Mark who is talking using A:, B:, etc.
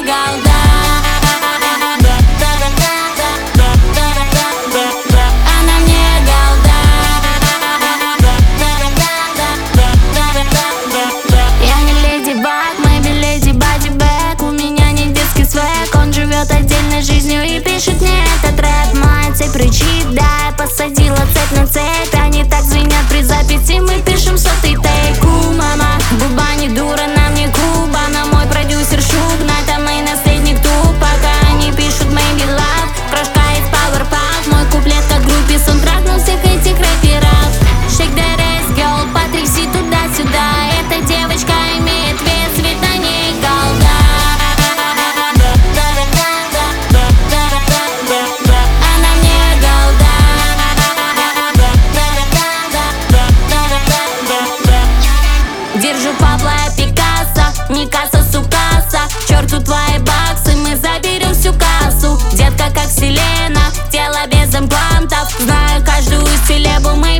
A: голда. Она мне голда. Я не леди Баг, maybe леди Бади Бэк. У меня не детский свек, он живет отдельной жизнью и пишет мне этот рэп. Моя цепь рычит, да, я посадила цепь на цепь. Они так звенят при записи, мы пишем сотый тейк. Мама, губа не дура, нам не Куба. На мой продюсер Шук, это мой наследник туп. Пока они пишут maybe love, крошка из Powerpuff. Мой куплет как группе саундтрак на всех этих рэперов. Shake that ass, girl, потряси туда-сюда. Эта девочка имеет вес, ведь на ней голда. Она мне голда. Держу Пабло и Пикассо, не касса, сукаса. К черту твои баксы, мы заберем всю кассу. Детка как Селена, тело без имплантов. Знаю каждую селебу, мы